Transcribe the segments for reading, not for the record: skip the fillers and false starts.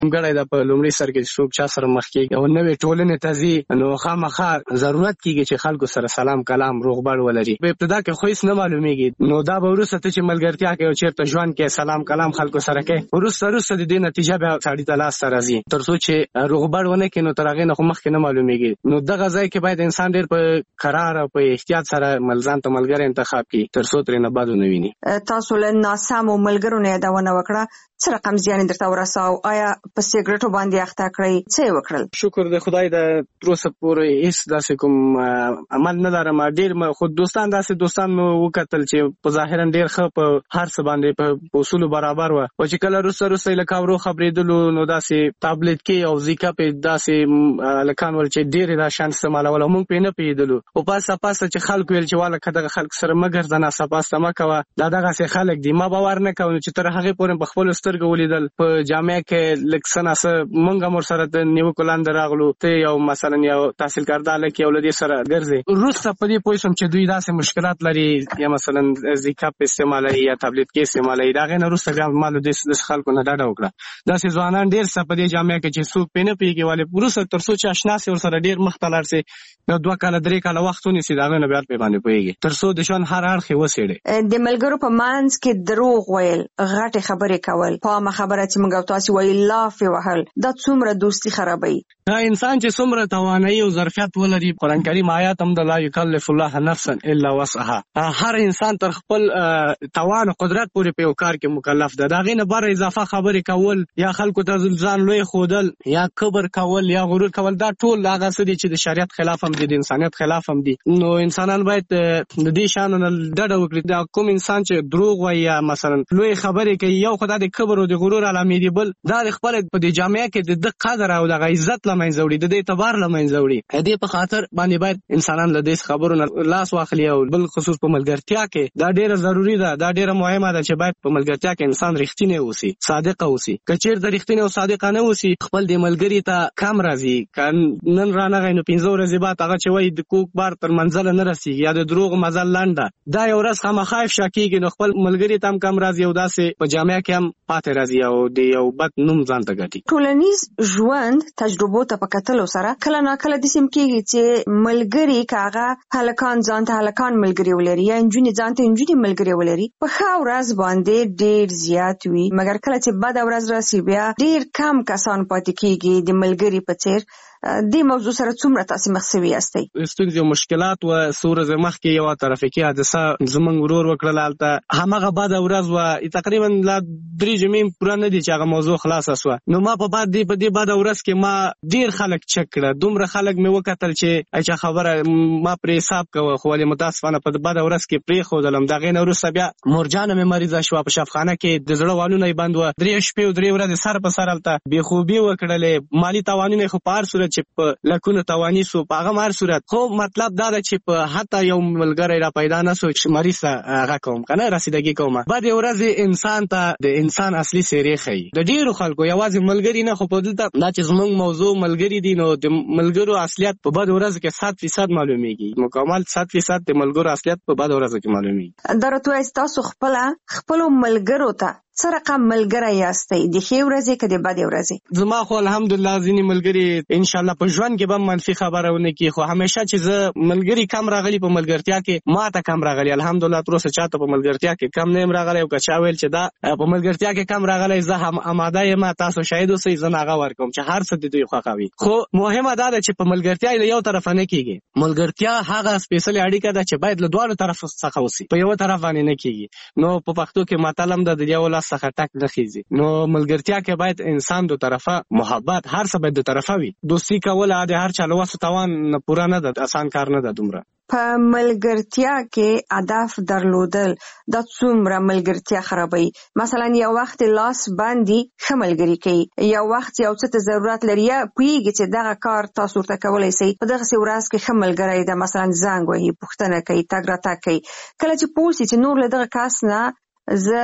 ګړی د په لومړي سر کې څوک چا سره مخ کېږي او نوې ټولنې ته ځي نو خامخا ضرورت کېږي چې خلکو سره سلام کلام روغبړ ولري. په ابتدا کې خو هیڅ نه معلومیږي نو دا به وروسته ته چې ملګرتیا کوي او چېرته ژوند کې سلام کلام خلکو سره کوي وروسته د دې نتیجه بیا سړي ته لاس ته راځي. تر څو چې روغبړ ونه کړي نو تر هغې نه خو مخکې نه معلومیږي. نو دغه ځای کې باید انسان ډېر په قرار او په احتیاط سره ځان ته ملګری انتخاب کړي تر څو ترې نه بد ونه ویني. تاسو له ناسمو ملګرو نه یادونه وکړه، څه رقم زیان درته ورساو؟ آیا په سیګریټو باندې اخته کړی؟ څه یې وکړل؟ شکر د خدای د تر اوسه پورې هیڅ داسې کوم عمل نه لرم. ډېر خو دوستان داسې دوستان مو وکتل چې په ظاهرا ډېر ښه په هر څه باندې په اصولو برابر وه او چې کله وروسته لکه ورو خبرېدلو نو داسې تابلیت کې او زیکا پې داسې هلکان ول چې ډېرې دا شیان استعمالول او موږ پرې نه پوهېدلو. او پاسه چې خلک ویل چې واله که دغه خلک سره مه ګرځه ناسته پاسته مه کوه دا دغسې خلک دي. ما باور نه کوم چې تر هغې پورې په خپلو سترګو ولیدل په جامعه کې لږ څه ناڅه موږ هم ورسره د نیوکو لاندې راغلو ته یو مثلا یو تحصیل کرده هلک یې او له دې سره ګرځې. وروسته په دې پوه شوم چې دوی داسې مشکلات لري یا مثلا زیکاپ استعمالوي یا تابلیت کې استعمالوي. د هغې نه وروسته بیا ما له دې خلکو نه ډډه وکړه. داسې ځوانان ډېر څه په دې جامعه کې چې څوک پرې نه پوهېږي ولې وروسته تر څو چې اشنا سي ورسره ډېر مخ ته لاړ سي یو 2 کاله 3 کاله وخت ونیسي د هغې نه بیا پرې باندې پوهېږي تر څو د ژوند هر اړخ یې وڅېړي. د ملګرو په منځ کې دروغ ویل، غټې خبرې کول، په عامه خبره چې موږ او تاسې وایي لافې وهل، دا څومره دوستي خرابوي؟ انسان چې څومره توانایي او ظرفیت ولري، قرآن کریم آیات هم د لا یکلف الله نفسا الا وسعها، هر انسان تر خپل توان او قدرت پورې په یو کار کې مکلف ده. د هغې نه بره اضافه خبرې کول یا خلکو ته ځان لوی ښودل یا کبر کول یا غرور کول دا ټول هغه څه دي چې د شریعت خلاف هم دي، د انسانیت خلاف هم دي. نو انسانان باید د دې شیانو نه ډډه وکړي. دا کوم انسان چې دروغ وایي یا مثلا لوی خبرې کوي، یو خو دا د کبر او د غرور علامې دي، بل دا د خپل په دې جامعه کې د قدر او د عزت له منځه وړي، د دې اعتبار له منځه وړي. د دې په خاطر باندې باید انسانان له دې خبرو نه لاس واخلي او بل خصوص په ملګرتیا کې دا ډیره ضروری ده، دا ډیره مهمه ده چې باید په ملګرتیا کې انسان رښتینی اوسي، صادق اوسي. که چیرته رښتینی او صادق نه اوسي، خپل د ملګري ته کم راځي، که نن رانغی نو 15 ورځې بعد هغه چې وایي د کوک بار تر منزله نه رسېږي یا د دروغ مزل لنډه، دا یو ورځ خامخا افشا کېږي، نو خپل ملګري ته هم کم راځي او داسې په جامعه کې هم پاتې راځي او د یو بد نوم ځان ته ګټي. ټولنیز ژوند تجربو ته په کتلو سره کله ناکله داسې کېږي چې ملګري که هغه هلکان ځان ته هلکان ملګري ولري یا نجونې ځان ته نجونې ملګري ولري، په ښه ورځ باندې ډېر زیات وي، مګر کله چې بده ورځ راسي بیا ډېر کم کسان پاتې کېږي د ملګري په څېر. دې موضوع سره څومره تاسې مخ شوي یاستئ؟ ستونزې او مشکلات وه. څو ورځې مخکې یوه ترافیکي حادثه زموږ ورور وکړله، هلته همغه بده ورځ وه، تقریبا لا 3 جمعې پوره نه دي چې هغه موضوع خلاصه سوه. نو ما په دې بده ورځ کې ما ډېر خلک چک کړه، دومره خلک مې وکتل چې اچا خبره ما پرې حساب کوه، خو ولې متاسفانه په بده ورځ کې پرېښودلم. د هغې نه وروسته بیا مورجانه مې مریضه شوه، په شفخانه کې د زړه والونه یې بند وه، 3 شپې او 3 ورځې سر په سر هلته بېخوبي وکړلې، مالي تاوانونه خو په هر صورت چې په لکونه توانی سو، په هغه هر صورت. خو مطلب دا ده چې په حتی یو ملګری را پیدا نه سو چې مریض ته هغه کوم که نه رسیدګي کومه. بدې ورځې انسان ته د انسان اصلي څېرې ښیي. د ډېرو خلکو یوازې ملګري نه، خو په دلته دا چې زموږ موضوع ملګري دي، نو د ملګرو اصلیت په بدو ورځو کې 100% معلومیږي، مکمل 100% د ملګرو اصلیت په بدو ورځو کې معلومیږي. دا راته وایي تاسو خپلو ملګرو ته څه رقم ملګری یاستئ، د ښې ورځې که د بدې ورځې؟ زما خو الحمدلله ځینې ملګري انشاءالله په ژوند کې به منفي خبره ونه کړي، خو همیشه چې زه ملګري کم راغلي په ملګرتیا کې ما ته کم راغلي، الحمدلله تر اوسه چاته په ملګرتیا کې کم نه یم راغلی. او که چا ویل چې دا په ملګرتیا کې کم راغلی، زه هم اماده یم، تاسو شاهد اوسئ، زه هغه ورکوم چې هر څه د دوی خوښوي. خو مهمه دا ده چې په ملګرتیا له یو طرفه نه کېږي. ملګرتیا هغه سپېڅلې اړیکه ده چې باید له دواړو طرف څخه اوسي، په یوه طرف باندې نه کېږي. نو په پښتو کې متل هم ده، د یو لاس څخه ټک نه خیږي. نو ملګرتیا کې باید انسان دو طرفه محبت، هر څه باید دو طرفه وي. دوستي کول د هر چا له وسو توان پوره نه ده، آسان کار نه ده دومره. په ملګرتیا کې هدف درلودل دا څومره ملګرتیا خرابوي؟ مثلا یو وخت لاس باندې ښه ملګري کوي، یو وخت یو څه ته ضرورت لري یا پوهېږي چې دغه کار تاسو ورته کولی شئ، په دغسې ورځ کې ښه ملګری ده، مثلا زنګ وهي، پوښتنه کوي، تګ راتګ کوي. کله چې پوه سي چې نور له دغه کس نه زه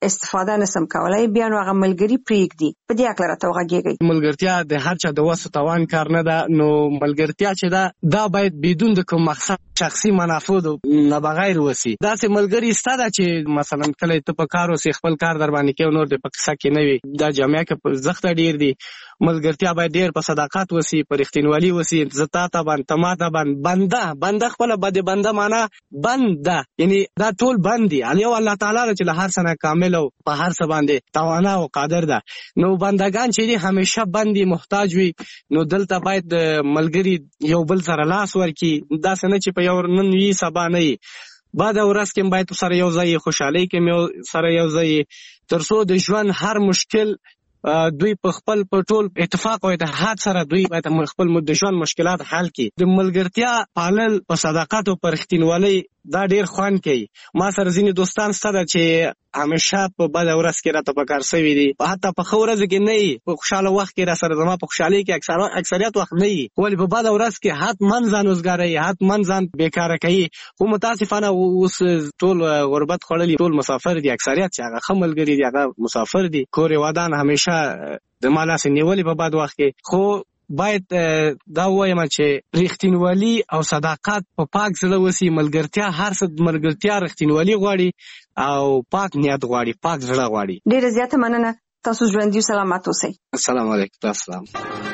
استفاده نسم کولای بیا نو هغه ملګری پریږدي. په دې اړه راته وغږیږئ. ملګرتیا د هر چا د وس توان کار نه ده، نو ملګرتیا چې دا باید بدون د کوم مقصد شخصي منافع نه بغیر وسی. دا سه ملګری ستاده چې مثلا کله ته په کار وسی خپل کار در باندې کې نور د پکسا کې نه وي، دا جامعه کې زخته ډیر دي. ملګرتیا باید ډیر په صداقت وسی، په رښتینولي وسی، زتا ته باندې تماته باندې بنده خپل بده بنده معنا بنده، یعنی دا ټول بندي علی او الله تعالی چې له هر څه کامل او په هر څه باندې توانا او قادر ده. نو بندگان چې دي همیشه بندي محتاج وي. نو دلته باید ملګری یو بل سره لاس ورکی، دا څنګه چې په یو نن وی سبا نه وي. بعد ورځ کې باید سره یو ځای خوشحالي کې سره یو ځای ترڅو د ژوند هر مشکل دوی په خپل په ټول اتفاق او اتحاد سره دوی باید خپل ژوند مشکلات حل کړي. د ملګرتیا پالل په صداقت او په رښتینولۍ دا ډیر خوان کوي. ما سره ځینې دوستان ستاسو چې همیشه په بد ورځ کې راته پکار سوي دي، حتی په خو ورځ کې نه وي، په خوشاله وخت کې را سره زما په خوشحالي کې اکثریت وخت نه وي، ولی په بد ورځ کې حتما ځان وزګاري، حتما ځان بیکاره کوي. خو متاسفانه اوس ټول غربت خړلې، ټول مسافر دي، اکثریت چې هغه خملګری دي هغه مسافر دي، کور ودان همیشه د مالا سي نیولې په بد وخت کې. خو باید دا وایم چې رښتینولي او صداقت په پاک زړه وسی. ملګرتیا هر څه ملګرتیا رښتینولي غواړي او پاک نیت غواړي، پاک زړه غواړي. ډیره زیاته مننه. تاسو ژوندي او سلامات اوسئ. السلام علیکم. السلام.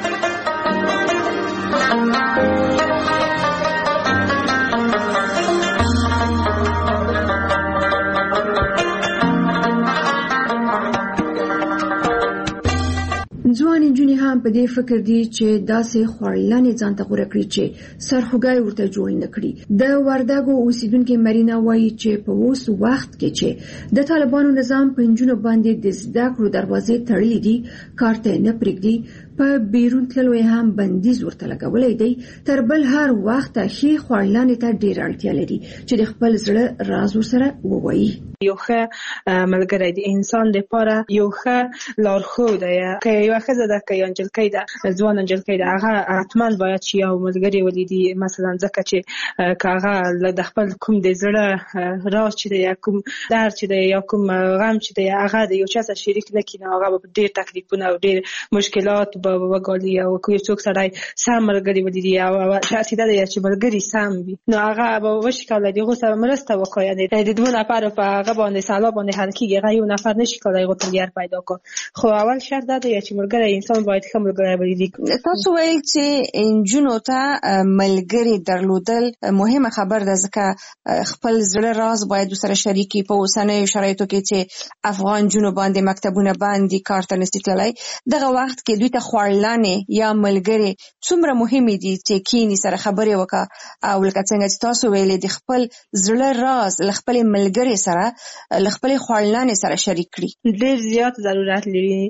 ځوان نجونې هم په دې فکر دي چې داسې خوړلانې ځان ته غوره کړي چې سرخوږی ورته جوړ نه کړي. د وردګو اوسیدونکې مرینا وایي چې په اوس وخت کې چې د طالبانو نظام په نجونو باندې د زده کړو دروازې تړلې دي، کار ته نه پرېږدي، په بیرون تللو یې هم بندیز ورته لګولی دی. تر بل هر وخت ښې خوړلانې ته ډېره اړتیا لري چې د خپل زړه راز ورسره ووایي. یو ښه ملګری د انسان لپاره یو ښه لارښود دی. که یوه ښځه ده که یوه نجلۍ ده، ځوانه نجلۍ ده، هغه حتما باید چې یو ملګری ولیدي. مثلا ځکه چې که هغه د خپل کوم د زړه راز چې دی یا کوم درد چې دی یا کوم غم چې دی هغه د یو چا سره شریک نه کړي، نو هغه به ډېر تکلیفونه او ډېر مشکلات به وګالي. او که یو څوک سړی سم ملګري ولیدي او شخصیت دی چې ملګري سم وي، نو هغه به وشي کولی د هغو سره مرسته وکړي. یعنې د دوه نفرو په هغه باندې سلا باندې حل کېږي، هغه یو نفر نشي کولی هغو ته لار پیدا کړي. خو اول شرط دا دی چې ملګری انسان باید ښه ملګری ولیدي. تاسو ویل چې نجونو ته ملګري درلودل مهمه خبر ده، ځکه خپل زړه راز باید سره شریکي. په اوسنیو شرایطو کې چې افغان نجونو باندې مکتبونه باندې کار ته نشي تللی، دغه وخت کې دوی ته خوړلانې یا ملګري څومره مهمې دي چې کینی سره خبرې وکړه او لکه څنګه چې تاسو ویلې د خپل زړه راز له خپل ملګري سره له خپل خوړلانې سره شریک کړي. ډېر زیات ضرورت لري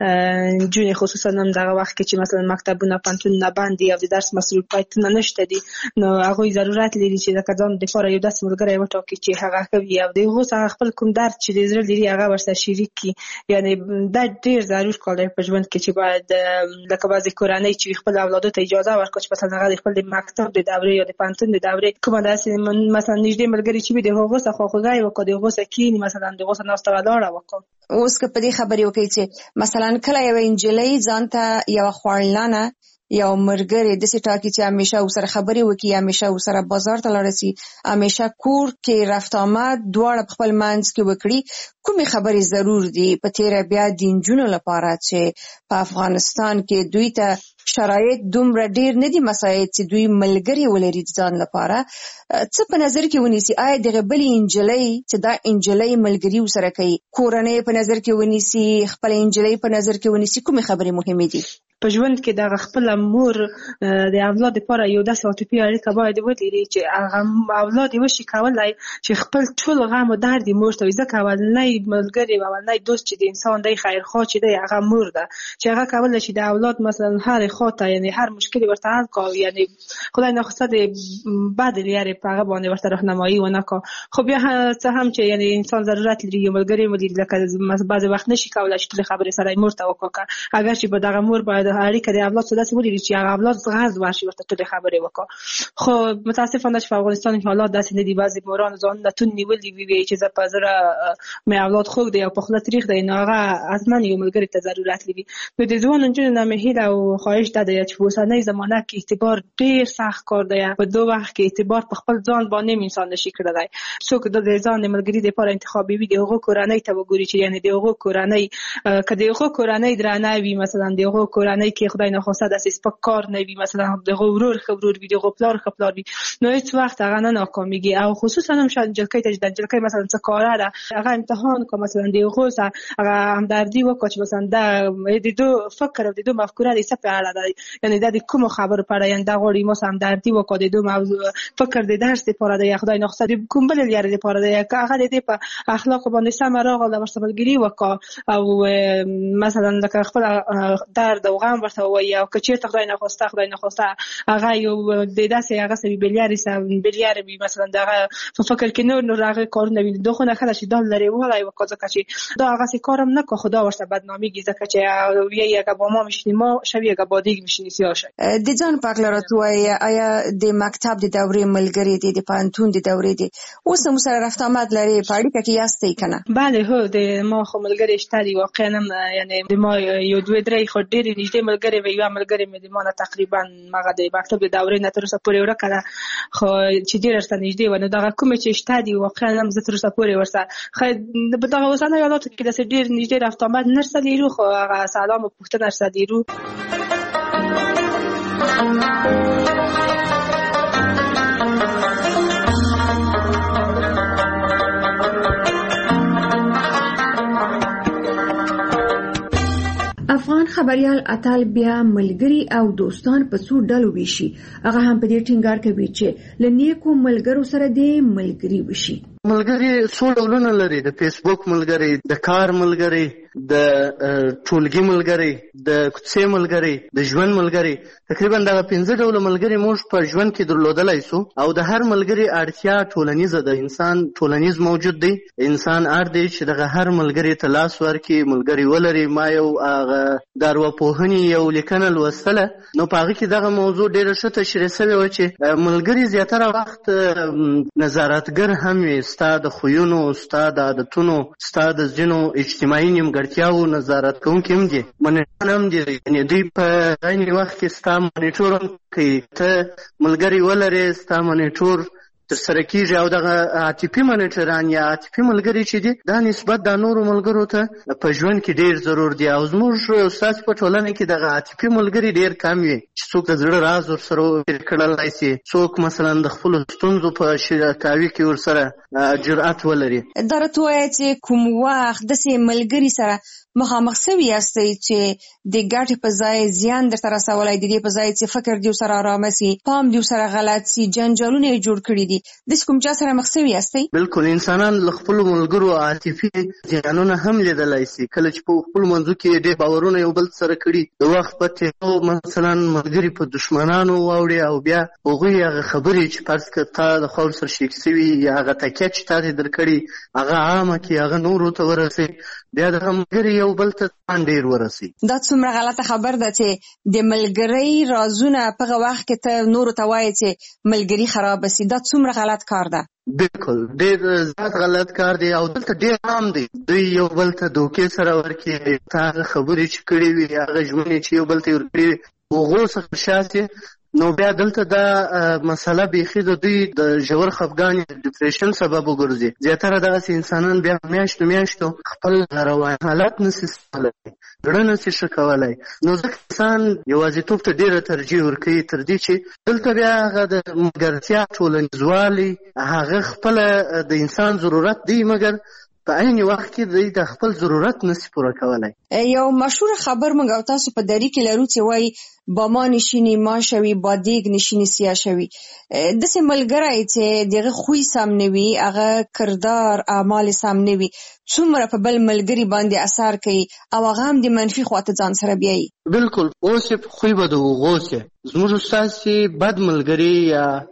نجونې، خصوصا هم دغه وخت کې چې مثلا مکتبونه پوهنتونونه بند دي او د درس مصروفیتونه نشته دي، نو هغوی ضرورت لري چې د ځان دپاره یو داسې ملګری وټاکي چې هغه ښه وي او د هغو څخه خپل کوم درد چې د زړه لري هغه ورسره شریک کړي. یعنې دا ډېر ضرور کار دی په ژوند کې چې باید لکه بعضې کورنۍ چې خپل اولادو ته اجازه ورکړي چې مثلا هغه د خپل د مکتب د دورې یا د پوهنتون د دورې کومه داسې مثلا نږدې ملګري چې وي د هغو څخه خواخوږی وکړي، د هغو سره کښېني، مثلا د هغو سره ناسته ولاړه وکړي. اوس که په دې خبرې وکړي چې مثلا کله یوه نجلۍ ځان ته یوه خوړلانه یو ملګری داسې ټاکي چې همیشه ورسره خبرې وکړي، همیشه ورسره بازار ته لاړه شي، همیشه کور کې رفت آمد دواړه په خپل منځ کې وکړي، کومې خبرې ضرور دي په تیره بیا د نجونو لپاره چې په افغانستان کې دوی ته شرایط دومره ډیر نه دي مساعد چې دوی ملګري ولري ځان لپاره؟ څه په نظر کې ونیسي؟ آیا دغه بلې نجلۍ چې دا نجلۍ ملګري ورسره کوي، کورنۍ په نظر کې ونیسي، خپل نجلۍ په نظر کې ونیسي، کومې خبرې مهمې دي؟ په ژوند کې دغه خپل مور د اولاد لپاره یو داسې عاطفي اړیکه باید ولري چې هغه اولاد یې وشي کولی چې خپل ټول غم او درد یې مور ته وي. ځکه اولنی ملګری او اولنی دوست چې د انسان دی خیرخواه چې دی هغه مور ده، چې هغه کولی شي د اولاد مثلا هرې خوا ته یعنې هر مشکل ورته حل کړي، یعنې خدای ناخواسته د بد لارې په هغه باندې ورته راهنمایي ونه کړي. خو بیا څه هم چې یعنې انسان ضرورت لري یو ملګری ولري، لکه بعضې وخت نشي کولی چې ټولې خبرې سره یې مور ته وکړي، اگر چې به دغه مور باید اړیکه د اولاد سره داسې ولري چې هغه اولاد غرض ورشي ورته ټولې خبرې وکړه. خو متاسفانه چې په افغانستان کې حالات داسې نه دي. بعضې موران ځانونه تون نیولي وي چې زه په زړه مې اولاد خوږ دی او په خوله تریخ دی، نو هغه حتما یو ملګري ته ضرورت لري. نو د ځوان نجونو نه مې هیله او خواهش دا دی چې په اوسنۍ زمانه کې اعتبار ډېر سخت کار دی. په دو وخت کې اعتبار په خپل ځان باندې انسان نشي کړلی. څوک د ځان د ملګري لپاره انتخابوي، د هغو کورنۍ ته وګوري چې یعنې د هغو کورنۍ که د هغو کورنۍ درنه وي، مثلا د هغو کورنۍ کې خدای ناخواسته داسې سپک کار نه وي، مثلا د هغو ورور ښه ورور وي، د هغو پلار ښه پلار وي، نو هېڅ وخت هغه نه ناکامېږي. او خصوصا هم شاید نجلکۍ ته چې د نجلکۍ مثلا څه کاره ده هغه امتحان وکړه، مثلا د هغو سره هغه همدردي وکړه چې مثلا د دو فکر او د دو مفکوره د څه په اړه ده، یعنې دا د کومو خبرو په اړه، یعنې دا غواړي ما سره همدردي وکړه، د دو موضوع فکر د درس دپاره دی یا خدای ناخواسته د کوم بلې لارې دپاره دی، که هغه د دې په اخلاقو باندې سمه راغله ورسره ملګري وکړه او مثلا لکه خپل درد او غم ورته ووایي. او که چېرته خدای ناخواسته هغه یو د داسې هغه سوي بلیارې وي، مثلا د هغه په فکر کې نور هغه کارونه وي، د خو نه ښه ده چې دا لرې والی وکړه، ځکه چې دا هغسې کار هم نه کړه، خو دا ورسره بدنامېږي، ځکه چې یه اگه با ما میشینی ما شوی اگه با دیگ میشینی سیاه شد. د ځان پاک لره تو آیا د مکتب د دورې ملګري دي، د پوهنتون د دورې دي، اوس هم سره رفت آمد لري، په اړیکه کې یاستئ که نه؟ بله هو د ما خو ملګري شته دي، واقعا هم یعنې د ما یو دوه درې خو ډېرې نږدې ملګرې وې. یوه ملګرې مې د ما نه تقریبا هغه د مکتب د دورې نه تر اوسه پورې ورکه ده، خو چې ډېره ورسره نږدې وه، نو دغه کومې چې شته دي واقعا هم زه تر اوسه پورې ورسره په دغه اوسنیو حالاتو کې داسې ډېر نږدې رفت آمد نه ورسره لرو، خو هغه سلام او پوښتنه ورسره لرو. افغان خبریال اتل بیا ملګري او دوستان په څو ډلو ویشي. هغه هم په دې ټینګار کوي چې له نیکو ملګرو سره دې ملګري وشي. ملګري څو ډولونه لري، د فیسبوک ملګري، د کار ملګري، د ټولګي ملګري، د کوڅې ملګري، د ژوند ملګري. تقریبا دغه 5 ډوله ملګري موږ په ژوند کې درلودلی سو، او د هر ملګري اړتیا ټولنیزه ده. انسان ټولنیز موجود دی، انسان اړ دی چې دغه هر ملګري ته لاس ورکړي، ملګري ولري. ما یو د ارواپوهنې یو لیکنه لوستله، نو په هغه کې دغه موضوع ډېره ښه تشریح سوې وه چې ملګري زیاتره وخت نظارتګر هم وي، ستا د خویونو، ستا د عادتونو، ستا د ځینو اجتماعي نیمګړتیاوو نظارت کوونکي هم دي، منیټران هم دي. یعنې دوی په عین وخت کې ستا منیټور هم کوي. ته ملګري ولرې، ستا منیټور ترسره کېږي. او دغه عاطفي منیټران یا عاطفي ملګري چې دي، دا نسبت د نورو ملګرو ته په ژوند کې ډېر ضرور دي. او زموږ ستاسې په ټولنه کې دغه عاطفي ملګري ډېر کم وي چې څوک د زړه راز ورسره کړلی شي، څوک مثلا د خپلو ستونزو په شریکاوي کې ورسره جرأت ولري. دا راته ووایه چې کوم وخت داسې ملګري سره مخامخ سوي یاستئ چې د ګټې په ځای زیان درته رسولی، د دې په ځای چې فکر دې ورسره ارامه سي، پام دې ورسره غلط سي، جنجالونه یې جوړ کړي دي، داسې کوم چا سره مخ سوي یاستئ؟ بلکل، انسانان له خپلو ملګرو عاطفي زیانونه هم لیدلی سي. کله چې په خپلو منځو کې ډېر باورونه یو بل سره کړي، د وخت په تېرو مثلا ملګري په دښمنانو واوړي، او بیا هغوی هغه خبرې چې فرض کړه تا د خوا ورسره شریک سوي، یا هغه تکیه چې تا ته در کړي هغه عامه کړي، هغه نورو ته ورسوي، بیا دغه ملګري یو بل ته ډېر ورسوي. دا څومره غلطه خبر ده چې د ملګرۍ رازونه په هغه وخت کې ته نورو ته وایې چې ملګري خرابه سي. دا څومره غلط کار ده؟ بلکل ډېر زیات غلط کار دی، او دلته ډېر عام دی. دوی یو بل ته دوکې سره ورکړي، تا هغه خبرې چې کړې وي، هغه ژمنې چې یو بل ته یې ورکړې وي، هغو څخه شاسې. نو بیا دلته دا مسله بیخي د دوی د ژور خفګان یا ډپریشن سبب وګرځي. زیاتره دغسې انسانان بیا میاشتو خپل رواني حالت نسي سمولی، زړه نسي ښه کولی. نو ځکه انسان یوازیتوب ته ډېره ترجیح ورکوي تر دې چې دلته بیا هغه د ملګرتیا ټولنیزوالی هغه خپله د انسان ضرورت دی، مګر په عین وخت کې دوی د خپل ضرورت نسي پوره کولی. یو مشهور خبر موږ او تاسو په دری کې لرو چې وایي با ما نشینی ما شوي، با دیگ نشینی سیاه شوي. داسې ملګری چې دغه خوی سم نه وي، هغه کردار اعمال سم نه وي، څومره په بل ملګري باندې اثر کوي او هغه هم د منفي خواته ځان سره بیایي. بلکل، اوس یې خوی به د هغو چې زموږ ستاسې بد ملګري یا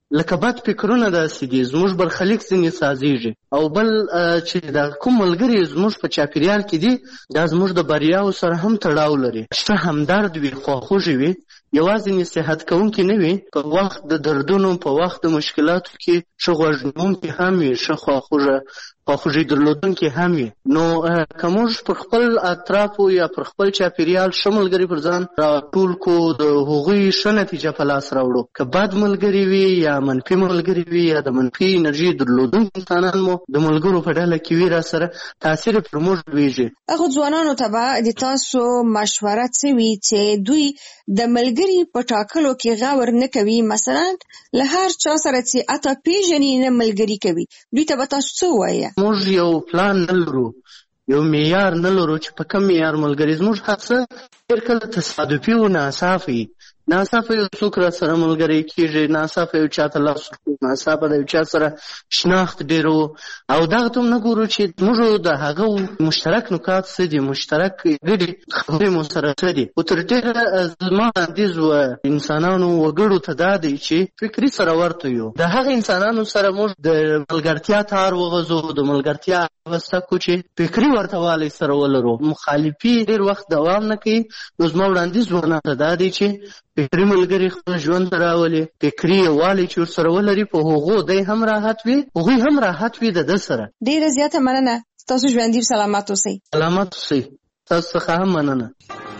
لکه بد فکرونه داسې دي زموږ برخلیک ځینې سازېږي او بل چې د کوم ملګري زموږ په چاپېریال کې دي دا زموږ د بریاو سره هم تړاو لري. ښه همدرد وي، خواخوږي وي، یوازې نصیحت کوونکي نه وي، په وخت د دردونو په وخت د مشکلاتو کې ښه غوږ نیونکي هم وي، ښه خواخوږي درلودونکي هم وي. نو که موږ پر خپل اطرافو یا پر خپل چاپېریال ښه ملګري پر ځان راټول کړو د هغوی ښه نتیجه په لاس راوړو. که بد ملګري وي یا منفي ملګري وي یا د منفي انرژي درلودونکي انسانان مو د ملګرو په ډله کې وي راسره تاثیر پر موږ لویږي. هغو ځوانانو ته به د تاسو مشوره څه وي چې دوی د ملګري په ټاکلو کې غور نه کوي؟ مثلا له هر چا سره چې اته پیژني نه ملګري کوي، دوی ته به تاسو څه ووایه؟ موږ یو پلان نه لرو، یو معیار نه لرو چې په کوم معیار ملګري. زموږ هر څه ډېر کله تصادفي او ناڅاپه وي. ناڅاپه یو څوک را سره ملګری کېږي، ناڅاپه یو چا ته لاس ورکوو، ناڅاپه د یو چا سره شناخت ډېر و او دغه ته هم نه ګورو چې زموږ د هغه مشترک نکات څه دي، مشترک ګډې خبرې مو سره څه دي. خو تر ډېره زما وړاندیز انسانانو وګړو ته دا دی چې فکري سره ورته یو. د هغه انسانانو سره موږ د ملګرتیا تار وغځو، د ملګرتیا وسته کو چې فکري ورته والی سره ولرو. مخالفي ډېر وخت دوام نه کوي. نو زما وړاندیز ورنه ته دا دی چې فکري ملګري خپل ژوند ته راولي، فکري یووالی چې ورسره ولري په هغو دی هم راحت وي، هغوی هم راحت وي د ده سره. ډېره زیاته مننه. تاسو ژوندي سلامت اوسئ. سلامت اوسئ. تاسو څخه هم مننه.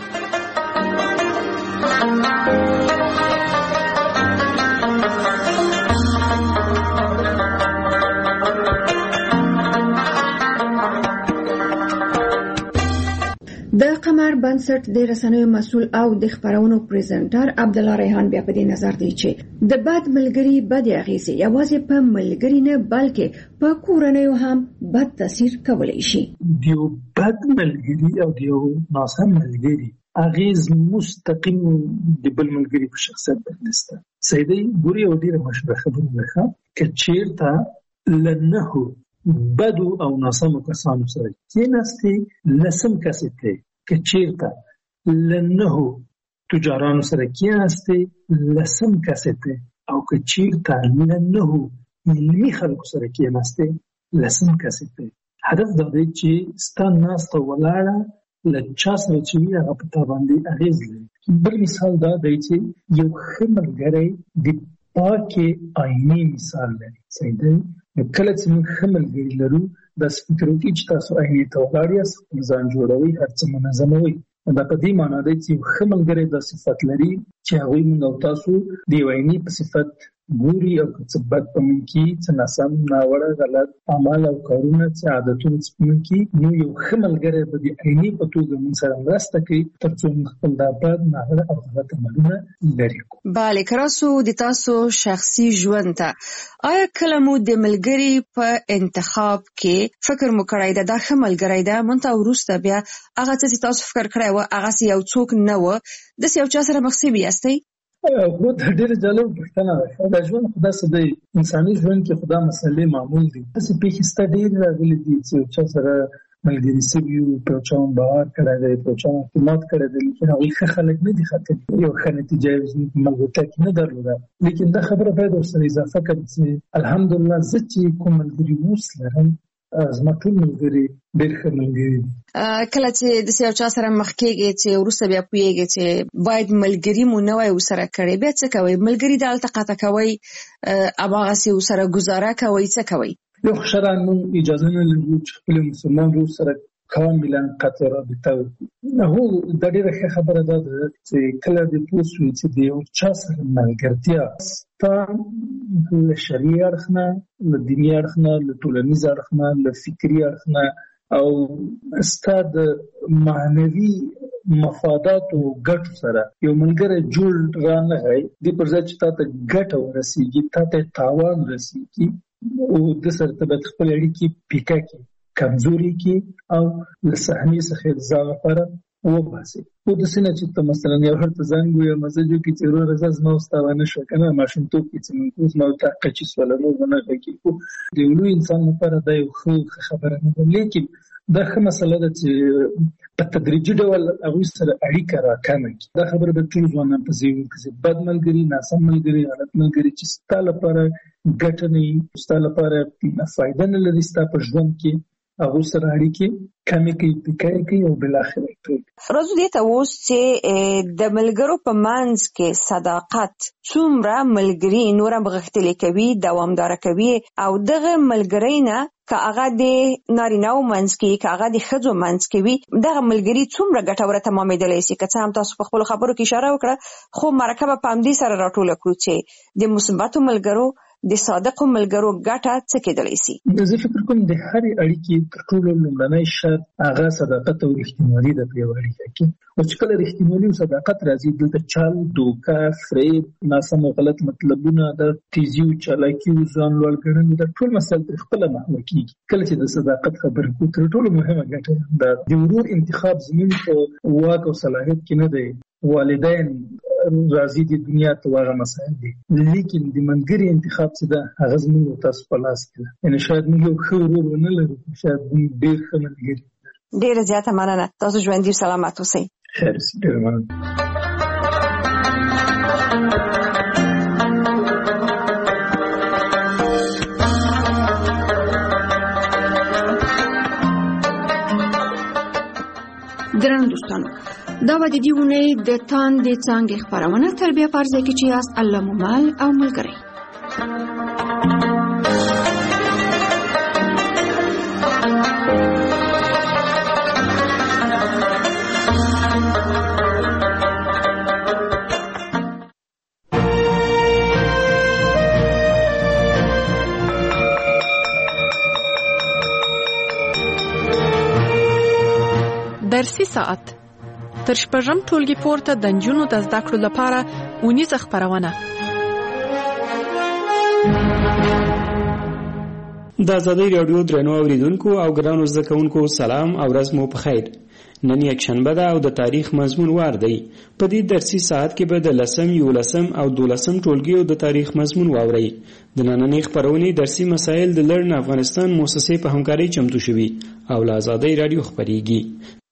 د قمر بنسټ د رسنیو مسؤل او د خبرونو پریزنټر عبدالله ریحان بیا په دې نظر دی چې د بد ملګري بد اغیزې یوازې په ملګري نه بلکې په کورنیو هم بد تاثیر کولی شي. دیو بد ملګري او دیو ناسم ملګري اغیز مستقیم د بل ملګري په شخصیت بدلسته. سیدی ګوري او ډیره مشهوره خبره ده چې چیرته لنهو بدو او ناسمو کسانو سره کېناستې لسم کسې ته که چیرته لنهو تجارانو سره کېناستې لسم کسې ته او که چیرته لنهو علمي خلکو سره کېناستې لسم کسې ته. هدف دا دی چې ستا ناسته ولاړه له چا سره چې وي هغه په تا باندې اغېز لري. بل مثال دا دی چې یو ښه ملګری د پاکې آینې مثال لري. صحیح دی. کله چې موږ ښه ملګري لرو داسې فکر وکړئ چې تاسو آینې ته ولاړ یاست، خپل ځان جوړوئ، هر څه منظموئ. دا په دې معنا دی چې یو ښه ملګری دا صفت لري چې هغوی موږ او تاسو د یو آینې په صفت ګوري او که څه بد په موږ کې، څه ناسم، ناوړه، غلط اعمال او کارونه، څه عادتونه چې په موږ کې، نو یو ښه ملګری به د آینې په توګه موږ سره مرسته کوي تر څو موږ خپل دا بد، ناوړه او غلط عملونه لرې کړو. بله، که راسو د تاسو شخصي ژوند ته آیا کله مو د ملګري په انتخاب کې فکر مو کړی ده دا ښه ملګری ده، منتها وروسته بیا هغه څه چې تاسو فکر کړی و هغسې یو څوک نه و، داسې یو چا سره مخ شوي یاستئ؟ خو دا ډېره جالبه پوښتنه ده. دا ژوند خو داسې دی، انساني ژوند کې خو دا مسئلې معمول دي. داسې پېښې سته ډېرې راغلي دي چې یو چا سره ملګري شوي وي، په یو چا باور کړی دی، په یو چا اعتماد کړی دی، لیکن هغوی ښه خلک نه دي ختلي، یو ښه نتیجه یې زموږ په ملګرتیا کې نه درلوده. لیکن دا خبره باید ورسره اضافه کړم چې الحمدلله زه چې کوم ملګري اوس لرم زما ټول ملګري ډېر ښه ملګري دي. کله چې داسې یو چا سره مخ کېږئ چې وروسته بیا پوهېږئ چې باید ملګري مو نه وای ورسره کړی، بیا څه کوئ؟ ملګري دلته قطع کوئ، هماغسې ورسره ګزاره کوئ، څه کوئ؟ یو شرعاً موږ اجازه نه لرو چې خپل مسلمان ورور سره کاملا قطع رابطه وکړو. هو دا ډېره ښه خبره دا ده چې کله دې پوه شوې چې د یو چا سره ملګرتیا ستا له شرعي اړخ نه، له دیني اړخ نه، له ټولنیز اړخ نه، له فکري اړخ نه او ستا د معنوي مفاداتو ګټو سره یو ملګری جوړ رانغی، دې پر ځای چې تا ته ګټه ورسېږي، تا ته تاوان رسېږي، او د سره ته باید خپل اړیکې پیکه کړي، کمزوري کړي او له صحنې څخه د ځان لپاره وباسي. خو داسې نه چې ته مثلا یو هر ته زنګ ووایې مسج وکړي چې وروره زه زما او ستا ونه شوه که نه، ماشومتوب کې چې موږ زما او تا قچي شوله، نور به نه غږېږي. خو د یو لوی انسان لپاره دا یو ښه خبره نه ده. لیکن دا ښه مسله ده چې په تدریجي ډول هغوی سره اړیکه راکمه کړي. دا خبره د ټولو ځوانانو په ذهن کې چې بد ملګري، ناسم ملګري، غلط ملګري چې ستا لپاره ګټه نه وي، ستا لپاره فایده نه لري ستا په ژوند کې، هغوی سره اړیکې کمې کوي، پیکه کوي او بالاخره یې پرېږدي. راځو دې ته اوس چې د ملګرو په منځ کې صداقت څومره ملګري نور هم غښتلي کوي، دوامداره کوي، او دغه ملګري نه که هغه د نارینه‌و منځ کې، که هغه د ښځو منځ کې وي، دغه ملګري څومره ګټوره تمامېدلی شي. که څه هم تاسو په خپلو خبرو کې اشاره وکړه، خو مرکه به په همدې سره راټوله کړو چې د مثبتو ملګرو، د صادقو ملګرو ګټه څه کېدلی شي. زه فکر کوم د هرې اړیکې تر ټولو لومړنی شرط هغه صداقت او رښتینولي ده په یوه اړیکه کې. او چې کله رښتینولي او صداقت راځي، دلته چل، دوکه، فریب، ناسم او غلط مطلبونه، د تیزي او چالاکي او ځان لوړ ګڼنې، دا ټول مسایل ترې خپله محوه کېږي. کله چې د صداقت خبرې کوو، تر ټولو مهمه ګټه دا د ورور انتخاب زموږ په واک او صلاحیت کې نه دی. والدین راځي د دنیا ته هغه مسایل دي، لیکن د منګري انتخاب څه ده، هغه زموږ او تاسو په لاس کې ده. یعنې شاید موږ یو ښه ورور ونه لرو، شاید موږ ډېر ښه ملګري لرو. ډېره زیاته مننه. تاسو ژوندي سلامت اوسئ. خیر اوسئ. ډېره مننه. درنو دوستانو، دا به د دې اونۍ د تاندې څانګې خپرونه تربیه په ارزه کې چې یاست الله مو مل او ملګری. درسي ساعت تر شپږم ټولګي پورته د نجونو د زده کړو لپاره اونیزه خپرونه. د آزادۍ راډیو درنو اوریدونکو او ګرانو زده کوونکو سلام او ورځ مو په خیر. نن یکشنبه ده او د تاریخ مضمون وار دی. په دې درسي ساعت کې به د 10م، 11م او 12م ټولګیو د تاریخ مضمون واورئ. د نننۍ خپرونې درسي مسایل د لرن افغانستان مؤسسې په همکارۍ چمتو شوي او له آزادۍ راډیو خپریږي.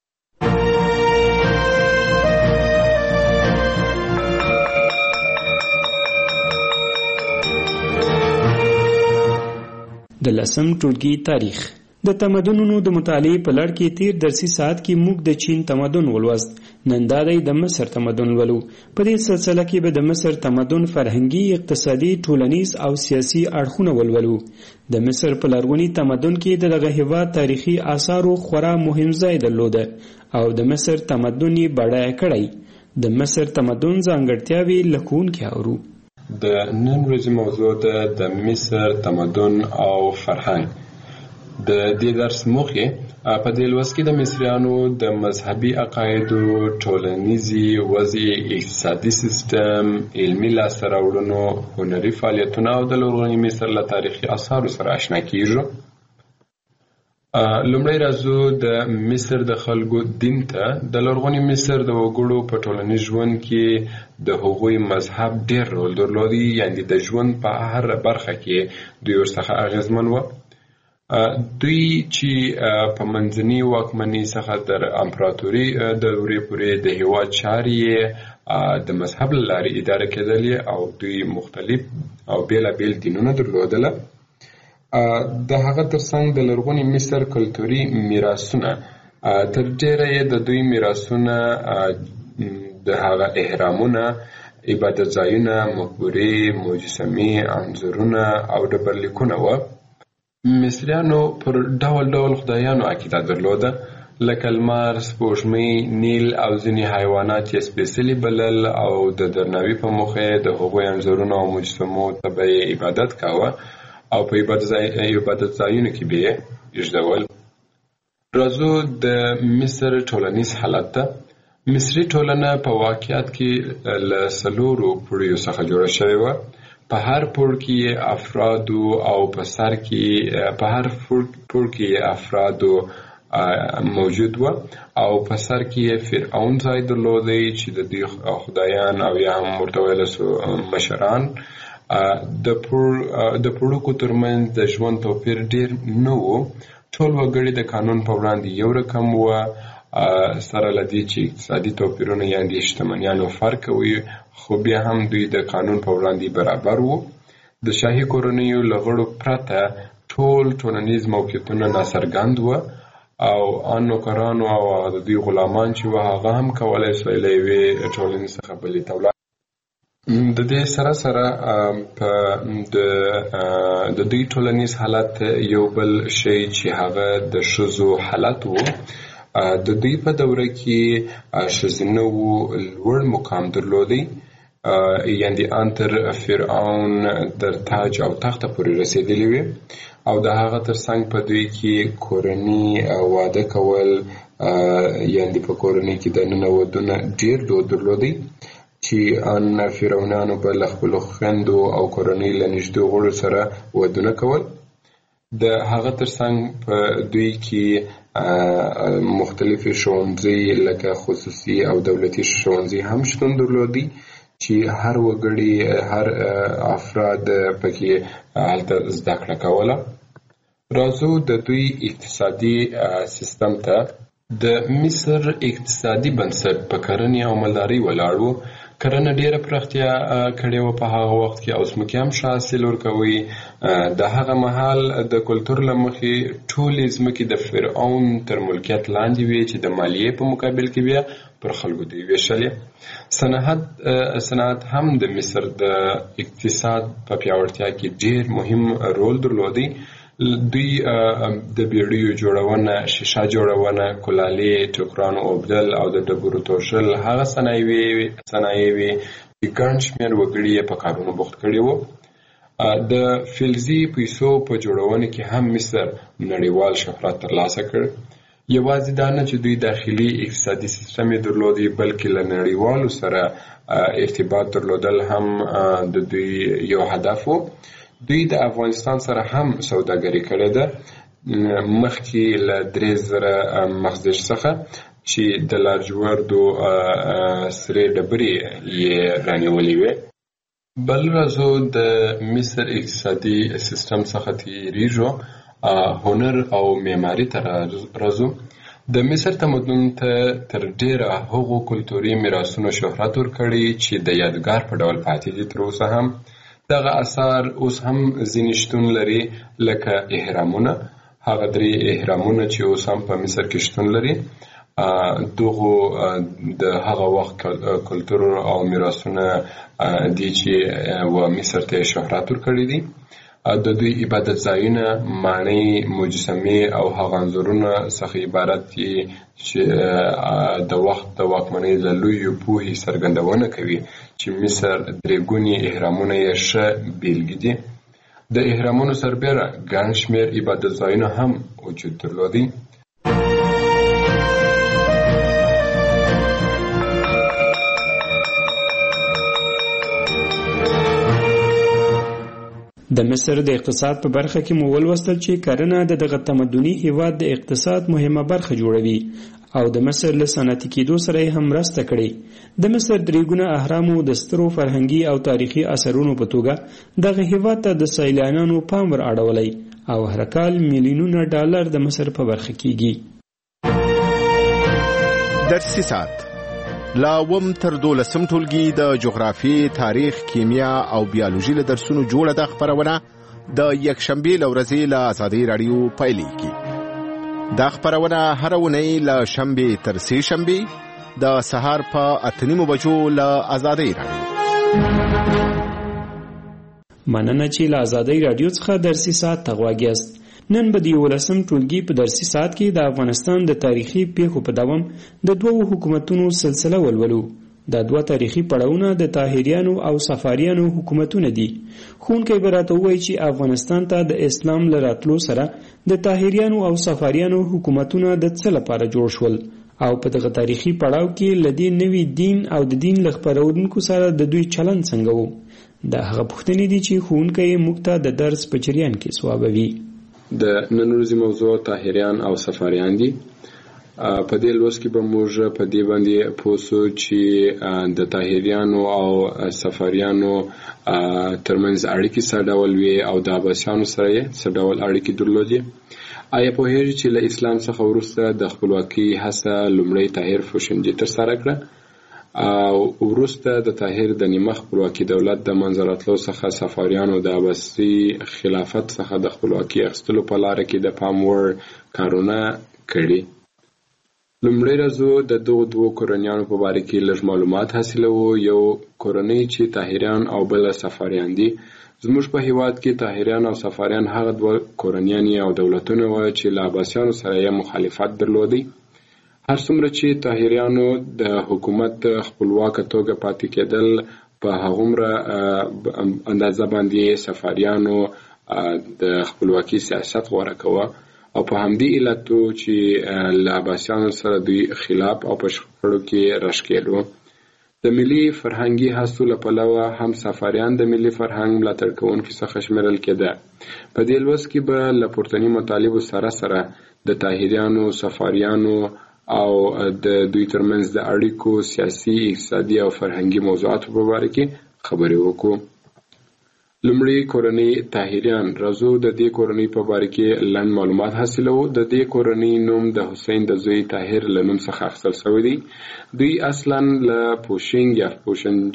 د 10م ټولګي تاریخ. د تمدنونو د مطالعې په لړ کې تیر درسي ساعت کې موږ د چین تمدن ولوست. نن دا دی د مصر تمدن ولو. په دې سلسله کې به د مصر تمدن فرهنګي، اقتصادي، ټولنیز او سیاسي اړخونه ولولو. د مصر په لرغوني تمدن کې دغه هېواد تاریخي آثارو خورا مهم ځای درلوده او د مصر تمدن یې بډایه کړی. د مصر تمدن ځانګړتیاوې له ښوونکي اورو. د نن ورځې موضوع ده د مصر تمدن او فرهنګ. د دې درس موخه په دې لوست کې د مصریانو د مذهبي عقایدو، ټولنیزي وضع، اقتصادي سیستم، علمي لاسته راوړنو، هنري فعالیتونو او د لرغوني مصر له تاریخي آثارو سره آشنا کیږو. لومړی راځو د مصر د خلکو دین ته. د لرغوني مصر د وګړو په ټولنیز ژوند کې د هغوی مذهب ډېر رول درلودی، یعنې د ژوند په هر برخه کې دوی ورڅخه اغېزمن و. دوی چې په منځني واکمنۍ څخه تر امپراتوري دورې پورې د هېواد چارې د مذهب له لارې اداره کېدلې او دوی مختلف او بېلابېل دینونه درلودله. د هغه ترڅنګ د لرغوني مصر کلتوري میراثونه تر ډېره یې د دوی میراثونه د هغه احرامونه، عبادت ځایونه، مقبرې، مجسمې، انځورونه او ډبرلیکونه وه. مصریانو پر ډول ډول خدایانو عقیده درلوده، لکه لمر، سپوږمۍ، نیل او ځینې حیوانات یې سپېڅلي بلل او د درناوي په موخه د هغوی انځورونو او مجسمو ته به یې عبادت کاوه او په عبادت ځایونو کې به یې ایږدول. راځو د مصر ټولنیز حالت ته. مصري ټولنه په واقعیت کې له 4 پوړیو څخه جوړه شوې وه. په هر پوړ کې افرادو او په سر کې په هر پوړ کې افرادو موجود و او په سر کې فرعون ځای درلودی چې د دوی خدایان او یا هم ورته ویل سو مشران. د پوړکو ترمنځ د ژوند توپیر ډیر نه و، ټول وګړي د قانون په وړاندې یو رقم وو، سره لدی چې اقتصادي توپیرونه یعنې شتمنیانو فرق وي، خو بیا هم دوی د قانون په وړاندې برابر وو. د شاهي کورنیو له غړو پرته ټول ټولنیز موقعیتونه ناڅرګند وو او ان نوکرانو او د دوی غلامان چې وو هغه هم کولی شول له یوې ټولنې څخه بلې ته ولاړ. د دې سره سره د دوی ټولنیز حالت یو بل شی چې هغه د ښځو حالت وو. د دوی په دوره کې ښځینه وو لوړ مقام درلودی، یعنې ان تر فرعون در تاج او تخته پورې رسېدلي وي، او د هغه ترڅنګ په دوی کې کورني واده کول، یعنې په کورنۍ کې دننه ودونه ډېر دود درلودی چې ان فرعونانو به له خپلو خویندو او کورنۍ له نږدې غړو سره ودونه کول. د هغه ترڅنګ په دوی کې مختلفې ښوونځي لکه خصوصي او دولتي ښوونځي هم شتون درلودي چې هر وګړي، هر افراد پکې هلته زده کړه کوله. راځو د دوی اقتصادي سیستم ته. د مصر اقتصادي بنسټ په کرنې او مالدارۍ ولاړ و. کرنه ډیره پراختیا کړې وه په هغه وخت کې او ځمکې هم ښه حاصل ورکوي. د هغه مهال د کلتور له مخې ټولې ځمکې د فرعون تر ملکیت لاندې وې چې د مالیې په مقابل کې بیا پر خلکو دوی ویشلې. صنعت هم د مصر د اقتصاد په پیاوړتیا کې ډیر مهم رول درلودی. دوی د بیړیو جوړونه، شیشه جوړونه، کلالې، ټوکرانو اوبدل او د ډبرو توشل هغه صنایع وې چې ګڼ شمېر وګړي یې په کارونو بوخت کړي وو. د فلزي پیسو په جوړونه کې هم مصر نړیوال شهرت ترلاسه کړ. یوازې دا نه چې دوی داخلي اقتصادي سیستم یې درلودی، بلکې له نړیوالو سره ارتباط درلودل هم د دوی یو هدف و. دوی د افغانستان سره هم سوداګري کړې ده، مخکې له 3000 مخزن څخه چې د لاجوردو سرې ډبرې یې رانیولې وې. بل راځو د مصر اقتصادي سیستم څخه تیریږو، هنر او معماري ته راځو. د مصر تمدن ته تر ډیره هغو کلتوري میراثونو شهرت ورکړی چې د یادګار په ډول پاتې دي تر اوسه هم. دغه اثار اوس هم ځینې شتون لري، لکه اهرامونه، هغه 3 اهرامونه چې اوس هم په مصر کې شتون لري. دغه د هغه وخت کلتور او میراثونه دي چې و مصر ته شهرت ورکړی دي. د دوی عبادت ځایونه، ماڼۍ، مجسمې او هغه انځورونه څخه عبارت دي چې د وخت د واکمنۍ له لویو پوهې څرګندونه کوي چې مصر 3 ګوني اهرامونه یې ښه بیلګې دي. د اهرامونو سربیره ګڼ شمېر عبادت ځایونه هم وجود درلودي. د مصر د اقتصاد په برخه کې مو ولوستل چې کرنه د دغه تمدني هیواد د اقتصاد مهمه برخه جوړوي او د مصر له صنعتي کېدو سره یې هم مرسته کړې. د مصر 3 ګونه اهرامو د سترو فرهنګي او تاریخي اثرونو په توګه دغه هیواد ته د سیلانیانو پام ور اړولی او هر کال میلیونونه ډالر د مصر په برخه کېږي. درسي ساعت لا وم تر 12 ټولګي د جغرافي، تاریخ، کیمیا او بیولوژي له درسونو جوړه د خبرونه د یکشنبه لورځي له آزادۍ رادیو پایلیږي. دا خبرونه هر ونی له شنبه تر سه شنبه د سهار په 8:30 بجو له آزادۍ رادیو. مننه چې له آزادۍ رادیو څخه درسي ساعت تغواګیاست. نن به د 11 ټولګي په درسي ساعت کې د افغانستان د تاریخي پیښو په دوام د 2 حکومتونو سلسله ولولو. دا 2 تاریخي پړاوونه د طاهریانو او صفاریانو حکومتونه دي. ښوونکی به راته ووایي چې افغانستان ته د اسلام له راتلو سره د طاهریانو او صفاریانو حکومتونه د څه لپاره جوړ شول او په دغه تاریخي پړاو کې له دې نوي دین او د دین له خپرونکو سره د دوی چلند څنګه و. دا هغه پوښتنې دي چې ښوونکی موږ ته د درس په جریان کې ځوابوي. د نن ورځې موضوع طاهریان او صفاریان دي. په دې لوست کې به موږ په دې باندې پوه شو چې د طاهریانو او صفاریانو ترمنځ اړیکې څه ډول وي او د عباسیانو سره یې څه ډول اړیکې درلودې. آیا پوهیږئ چې له اسلام څخه وروسته د خپلواکۍ هڅه لومړی طاهر فوشنجي ترسره کړه او وروسته د طاهر د نیمه خپلواکي دولت د منځه راتلو څخه صفاریانو د عباسي خلافت څخه د خپلواکۍ اخیستلو په لاره کې د پام وړ کارونه کړي. لومړی راځو د دغو دوو کورنیانو په باره کې لږ معلومات حاصلوو. یو کورنۍ چې طاهریان او بل صفاریان دي. زموږ په هیواد کې طاهریان او صفاریان هغه دوه کورنیان او دولتونه وو چې له عباسیانو سره یې مخالفت درلودی. هر څومره چې طاهریانو د حکومت خپلواکه توګه پاتې کېدل په هغومره اندازه باندې صفاریانو د خپلواکي سیاست غوره کوه او په همدې علتو چې له عباسیانو سره دوی خلاف او په شخړو کې راښکېلو. د ملي فرهنګي هڅو له پلوه هم صفاریان د ملي فرهنګ ملاتړ کوونکو څخه شمیرل کېده. په دې لوست کې به له پورتني مطالبو سره سره د طاهریانو، صفاریانو او د دوی ترمنځ د اړیکو سیاسي، اقتصادي او فرهنګي موضوعاتو په باره کې خبرې وکړو. لومړی کورنۍ طاهریان. راځو د دې کورنۍ په باره کې لنډ معلومات حاصلوو. د دې کورنۍ نوم د حسین د زوی طاهر له نوم څخه اخیستل شوی دی. دوی اصلا له پوشنګ یا پوشنج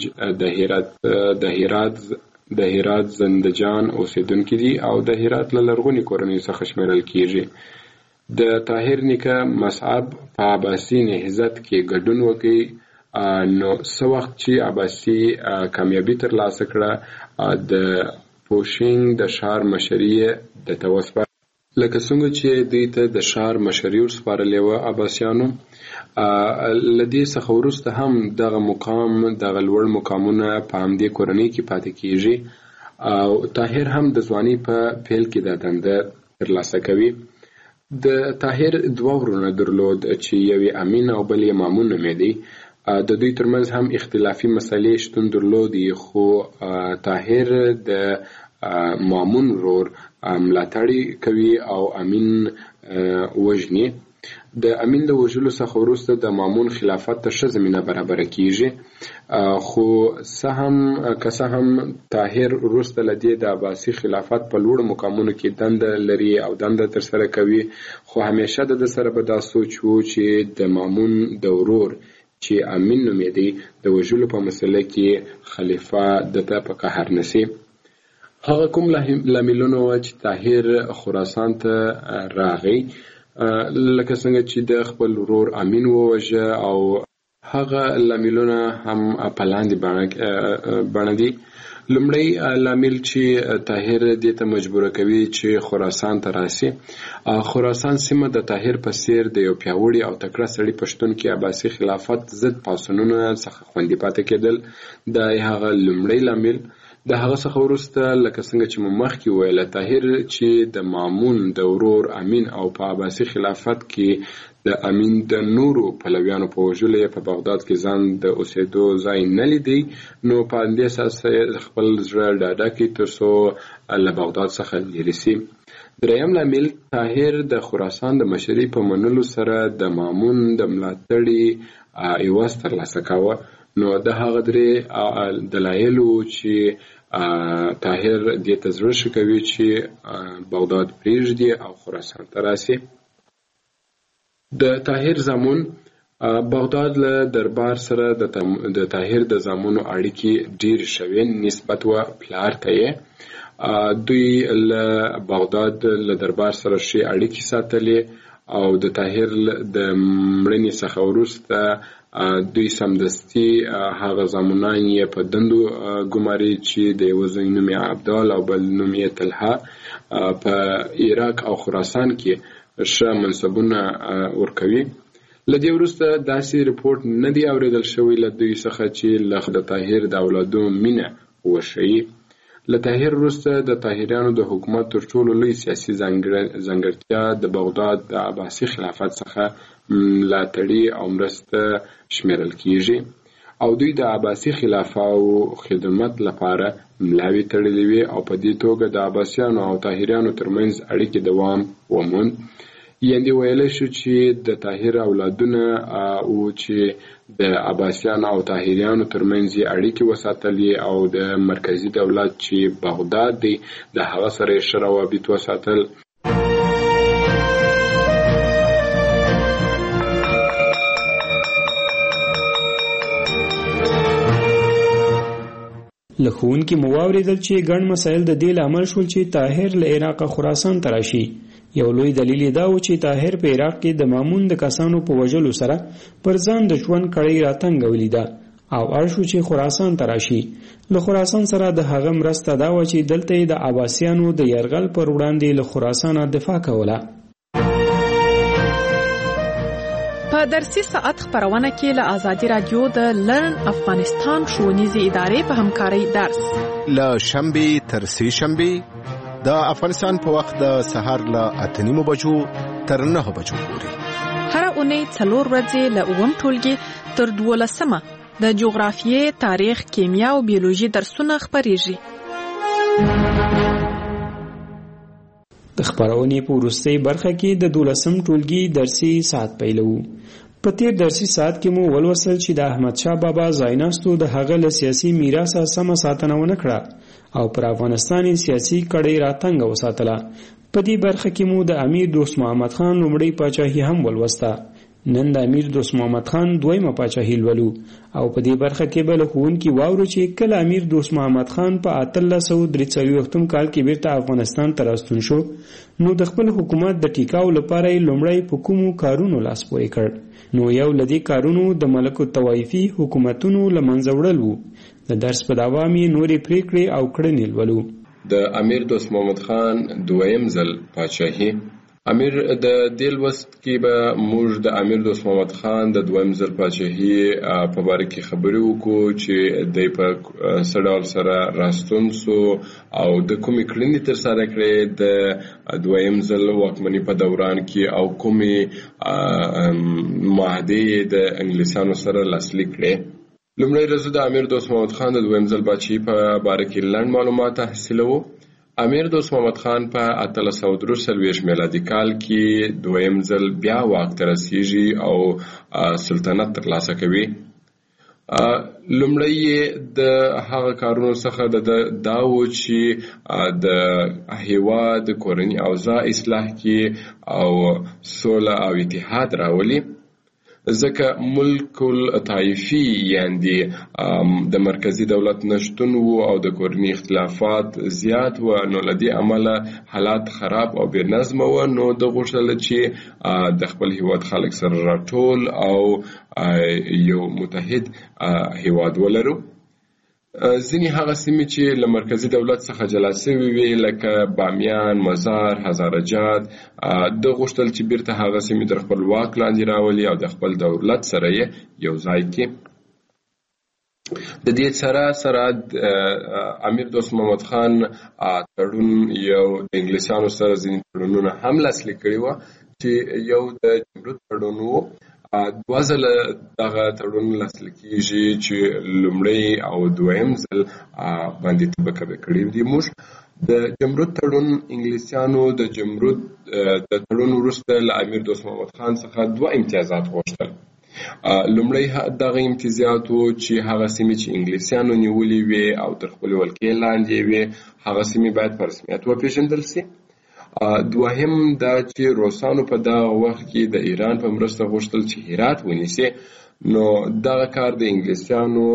د هرات زندجان اوسیدونکي دي او د هرات له لرغوني کورنۍ څخه شمیرل کیږي. د طاهر نیکه مصعب په عباسي نهضت کې ګډون وکړي. نو څه وخت چې عباسي کامیابي ترلاسه کړه د پوشنګ د ښار مشري د توسپه لکه څنګه چې دوی ته د ښار مشري ورسپارلې وه عباسیانو. له دې څخه وروسته هم دغه لوړ مقامونه په همدې کورنۍ کې پاتې کیږي او طاهر هم د ځوانۍ په پیل کې دا دنده ترلاسه کوي. د طاهر دوه ورونه درلود چې یو یې امین او بل یې مامون نومېدی. د دوی ترمنځ هم اختلافي مسلې شتون درلودي خو طاهر د مامون ورور ملاتړ کوي او امین وژني. د امین د وژلو څخه وروسته د مامون خلافت ته ښه زمینه برابره کیږي. خو که هم طاهر وروسته له دې د عباسي خلافت په لوړو مقامونو کې دنده لري او دنده ترسره کوي خو همیشه د سره به دا سوچ و چې د مامون د ورور چې امین نومېدی د وژلو په مسله کې خلیفه دته په قهر نسی. هغه کوم لاملونه و چې طاهر خراسان ته راغی لکه څنګه چې د خپل ورور امین ووژه او هغه لاملونه هم په لاندې بڼه دي. لومړی لامل چې طاهر دې ته مجبوره کوي چې خراسان ته راسي. خراسان سیمه د طاهر په څیر د یو پیاوړي او تکړه سړي په شتون کې عباسي خلافت ضد پاڅونونو څخه خوندي پاتې کېدل. دا هغه لومړی لامل. د هغه څخه وروسته لکه څنګه چې مخکې ویل طاهر چې د مامون د ورور امین او په عباسي خلافت کې د امین د نورو پلویانو په وژلو یې په بغداد کې ځان د اوسېدو ځای نه لیدی نو په همدې اساس خپل زړه ډاډه کړي تر څو له بغداد څخه لرې سي. دریم لامل طاهر د خراسان د مشرۍ په منلو سره د مامون د ملاتړي عوض ترلاسه کاوه. نو د هغه درې دلایلو چې طاهر دې ته زړه ښه کوي چې بغداد پرېږدي او خراسان ته راسي. د طاهر زامن بغداد له دربار سره د طاهر د زامنو اړیکې ډېر شوې نسبت و پلار ته یې. دوی له بغداد له دربار سره ښې اړیکې ساتلې او د طاهر د مړینې څخه وروسته دوی سمدستي هغه زامنان یې په دندو ګماري چې د یوه زوی نوم یې عبدال او بل نوم یې طلحه په عراق او خراسان کې ښه منصبونه ورکوي. له دې وروسته داسې رپورټ نه دی اورېدل شوی له دوی څخه چې له د طاهر د اولادو مینه وښیي. له طاهر وروسته د طاهریانو د حکومت تر ټولو لوی سیاسي ځانګړتیا د بغداد د عباسي خلافت څخه ملاتړي او مرسته شمیرل کیږي او دوی د عباسي خلافه او خدمت لپاره ملاوي تړلې وي او په دې توګه د عباسیانو او طاهریانو ترمنځ اړیکې دوام وموند. یعنې ویلی شو چې د طاهر اولادونه او چې د عباسیانو او طاهریانو ترمنځ یې اړیکې وساتلې او د مرکزي دولت چې بغداد دی د هغه سره یې ښه روابط وساتل. له ښوونکي مو واورېدل چې ګڼ مسایل د دې لامل شول چې طاهر له عراقه خراسان ته راشي. یو لوی دلیل یې دا و چې طاهر په عراق کې د مامون د کسانو په وژلو سره پر ځان د ژوند کړۍ راتنګولې ده او اړ شو چې خراسان ته راشي. له خراسان سره د هغه مرسته دا و چې دلته یې د عباسیانو د یرغل پر وړاندې له خراسانه دفاع کوله. په درسي ساعت خبرونه کې له آزادي رادیو د لرن افغانستان ښوونیزې ادارې په همکارۍ درس له شنبې تر سه شنبې د افغانستان په وخت د سهار له 8:30 بجو تر 9 بجو پورې هر اونۍ 4 ورځې له 9 ټولګي تر 12 د جغرافیې، تاریخ، کیمیا او بیولوژي درسونه خبرېږي. د خبرونې په وروستۍ برخه کې د 12م ټولګي درسي ساعت پیلو. په تیر درسي ساعت کې مو ولوستل چې د احمد شاه بابا ځایناستو د هغه له سیاسي میراثه سمه ساتنه ونه کړه او پر افغانستان سیاسي کړۍ راتنګه وساتله. په دې برخه کې مو د امیر دوست محمد خان لومړی پاچاهي هم ولوسته. نن د امیر دوست محمد خان دویمه پاچاهي لولو او په دې برخه کې به له ښوونکي واورو چې کله امیر دوست محمد خان په 1843 کال کې بیرته افغانستان ته راستون شو نو د خپل حکومت د ټیکاو لپاره یې لومړی په کومو کارونو لاس پورې کړ. نو یو له دې کارونو د ملک الطوایفي حکومتونو له منځه وړل وو. د درس په دوام یې نورې پریکړې او کړنې لولو. د امیر دوست محمد خان دویم ځل پاچاهي. امیر د دې لوست کې به موږ د امیر دوست محمد خان د دویم ځل پاچاهي په باره کې خبرې وکړو چې دی په څه ډول سره راستون سو او د کومې کړنې ترسره کړې د دویم ځل واکمنۍ په دوران کې او کومې معاهدې د انګلیسانو سره لاسلیک کړې. لومړی ورځ د امیر دوست محمد خان د دویم ځل پاچاهي په باره کې لنډ معلومات حاصلوو. امیر دوست محمد خان په 1843 میلادي کال کې دویم ځل بیا واک ته رسیږي او سلطنت ترلاسه کوي. لومړی د هغه کارونو څخه دا و چې د هیواد کورني اوضاع اصلاح کړي او سوله او اتحاد راولي. ځکه ملک الطائفي یعنی د مرکزی دولت نشتون وو او د کورني اختلافات زیات و نو لدی عمله حالات خراب او بې نظم و. نو د غوښتل چې د خپل هیواد خلک سره راټول او یو متحد هیواد ولرو. ځینې هغه سیمې چې له مرکزي دولت څخه جلا شوې وې لکه بامیان، مزار، هزارجات د غوښتل چې بیرته هغه سیمې تر خپل واک لاندې راولي او د خپل دولت سره یې یو ځای کړي. د دې سره امیر دوست محمد خان تړون یو د انګلیسانو سره ځینې تړونونه هم لاسلیک کړي وو چې یو د جمرود تړون وو. دوه ځله دغه تړون لاسلیک کېږي چې لومړی او دویم ځل باندې طبقه کړي دي. موږ د جمرود تړون انګلیسانو د جمرود د تړون وروسته له امیر دوست محمد خان څخه دوه امتیازات غوښتل. لومړی دغه امتیازات و چې هغه سیمې چې انګلیسانو نیولې وې او تر خپل ولکې لاندې وې هغه سیمې باید په رسمیت وپېژندل سي. دوهم دا چې روسانو په دغه وخت کې د ایران په مرسته غوښتل چې هرات ونیسي. نو دغه کار د انګلیسانو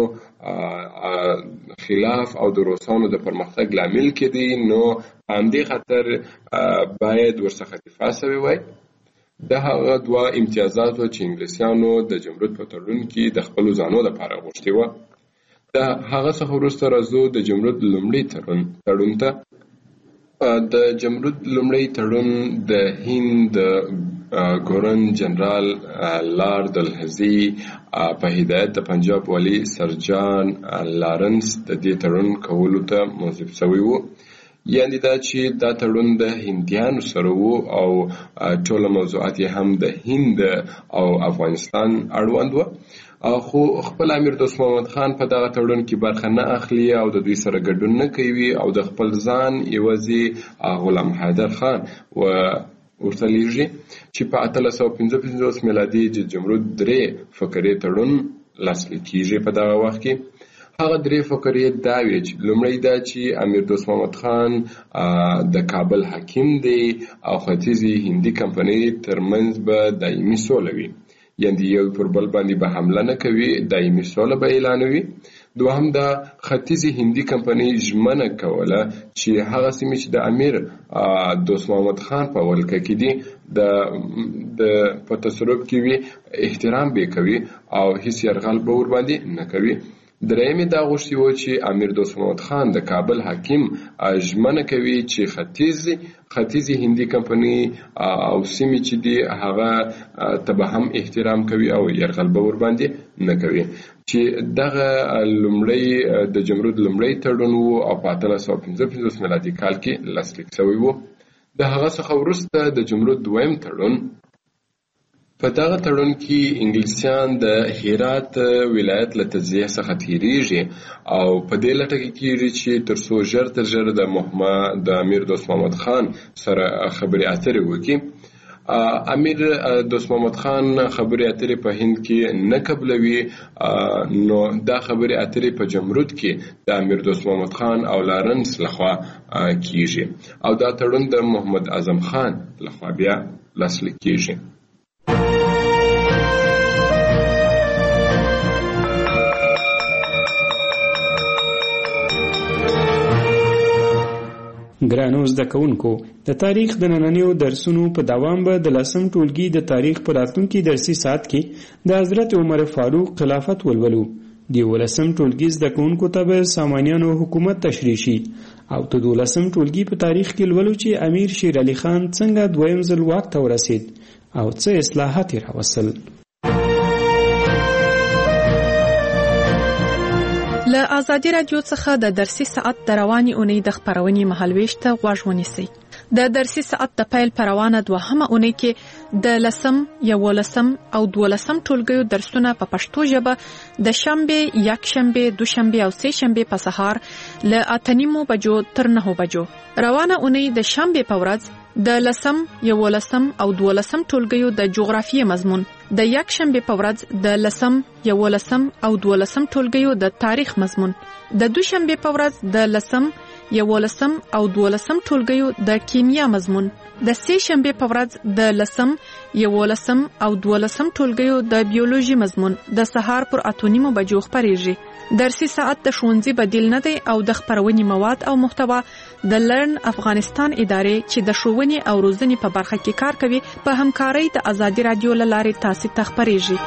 خلاف او د روسانو د پرمختګ لامل کېدی. نو همدې خاطر باید ورڅخه دفاع شوی وای. د هغه دوه امتیازات چې انګلیسانو د جمرود په تړون کې د خپلو ځانو لپاره غوښتي وه. د هغه څخه وروسته راځو د جمرود لومړي تړون ته. د جمرود لومړی تړون د هند د ګورن جنرال لارډ دلهزي په هدایت د پنجاب والی سر جان لارنس د دې تړون کولو ته موظف شوی و. یعنی دا چې دا تړون د هندیانو سره و او ټول موضوعات هم د هند او افغانستان اړوند و. خو خپل امیر دوست محمد خان په دغه تړون کې برخه نه اخلي او د دوی سره ګډون نه کوي او د خپل ځان یوازې غلام حیدر خان ورته لیږي چې په 1855 میلادي د جمرود 3 فقرې تړون لاسلیک کېږي. په دغه وخت کې هغه 3 فقرې دا وې چې لومړی دا چې امیر دوست محمد خان د کابل حاکم دی او ختیځي هندي کمپنۍ ترمنځ به دایمي سوله وي. یعنی یو پر بل باندې به حمله نه کوي، دایمي سوله به اعلانوي. دوهم د ختیځي هندي کمپنۍ ژمنه کوله چې هغه سیمې چې د امیر دوست محمد خان په ولکه کې دي د په تصرف کې وي احترام به کوي او هیڅ یرغل به ور باندې نه کوي. درېمې دا غوښتي و چې امیر دوست محمد خان د کابل حاکم ژمنه کوي چې ختیځي هندي کمپنۍ او سیمې چې دي هغه ته به هم احترام کوي او یرغل به ور باندې نه کوي. چې دغه لومړی د جمرود لومړی تړون و او په 1855 میلادي کال کې لاسلیک شوی و. د هغه څخه وروسته د جمرود دویم تړون. په دغه تړون کې انګلیسیان د هرات ولایت له تجزیه څخه تیریږي او په دې لټه کې کېږي چې تر څو ژر تر ژره د امیر دوست محمد خان سره خبرې اترې وکړي. امیر دوست محمد خان خبرې اترې په هند کې نه قبلوي، نو دا خبرې اترې په جمرود کې د امیر دوست محمد خان او لارنس لخوا کېږي او دا تړون د محمد اعظم خان لخوا بیا لاسلیک کېږي. ګرانو زده کوونکو، د تاریخ د نننیو درسونو په دوام به د 10م ټولګي د تاریخ په راتلونکي درسي ساعت کې د حضرت عمر فاروق خلافت ولولو. د 11م ټولګي زده کوونکو ته به سامانیانو حکومت تشریح شي او د 12م ټولګي په تاریخ کې لولو چې امیر شیر علي خان څنګه دویم ځل واک ته ورسید او څه اصلاحات یې راوستل. له آزادي رادیو څخه د درسي ساعت د رواني اونۍ د خپرونې مهالويش ته غوږ ونیسئ. د درسي ساعت د پیل پر روانه دوهمه اونۍ کې د 10م، 11م او 12م ټولګیو درسونه په پښتو ژبه د شنبه، یکشنبه، دوشنبه او سه شنبه په سهار له 8:30 بجو تر 9 بجو. روانه اونۍ د شنبه په ورځ د 10م، 11م او 12م ټولګیو د جغرافیې مضمون، د یکشنبه په ورځ د 10م، 11م او 12م ټولګیو د تاریخ مضمون، د دوشنبه په ورځ د 10م، 11م او 12م ټولګیو د کیمیا مضمون، د سه شنبه په ورځ د 10م، 11م او 12م ټولګیو د بیولوژي مضمون د سهار پر 8:30 بجو خپریږي. درسي ساعت د ښوونځي بدیل نه دی او د خپرونې مواد او محتوا د لرن افغانستان ادارې چې د ښوونې او روزنې په برخه کې کار کوي په همکارۍ د آزادي رادیو له لارې تاسو ته خپریږي.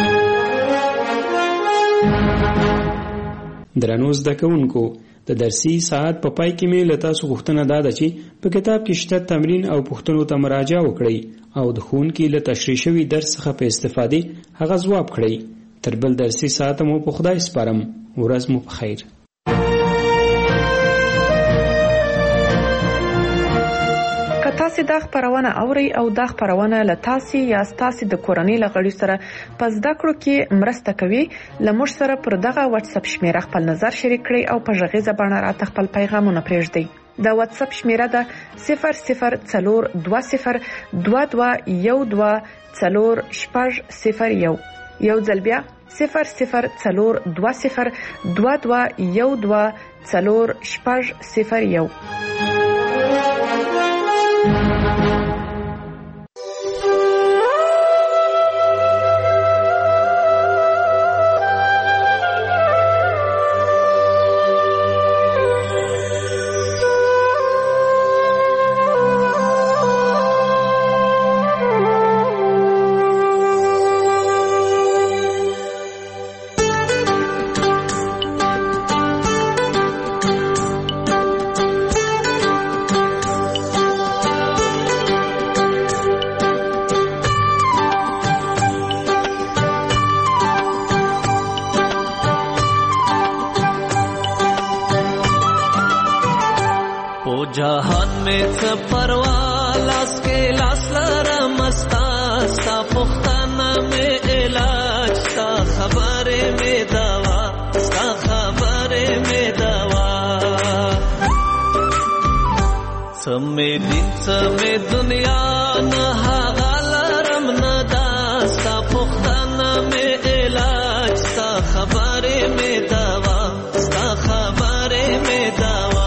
درنو زده کوونکو، د درسي ساعت په پای کې مې له تاسو غوښتنه ده چې په کتاب کې شته تمرین او پوښتنو ته مراجعه وکړئ او د ښوونکي له تشریح شوي درس څخه په استفادې هغه ځواب کړئ. تر بل درسي ساعت مو په خدای سپارم. ورځ مو په خیر. که تاسو دا خبرونه اورئ او دا خبرونه له تاسو یا تاسو د کورنۍ لغړي سره په زده کړو کې مرسته کوي، لمر سره پر دغه واتس اپ شمیره خپل نظر شریک کړئ او په ژغیزه باندې راته خپل پیغامونه پرېږدئ. د واتس اپ شمیره ده 004212124001. یو ځل بیا 004212124001. जहान में परवा लास के लास मस्ता सा पुख्ताना में इलाज सा खबरे में दवा सा खबरे में दवा समय दिन समय दुनिया न हालरम न दास्ता पुख्ताना में इलाज सा खबरे में दवा सा खबरे में दवा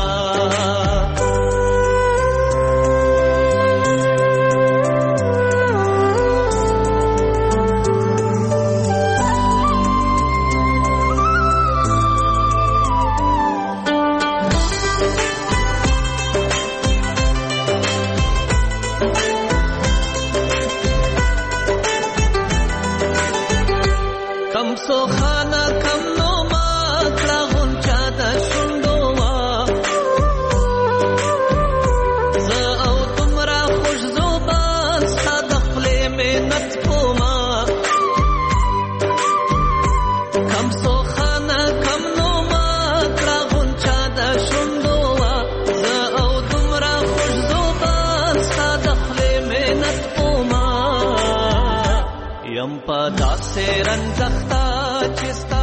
یم په داسې رنځختا چې ستا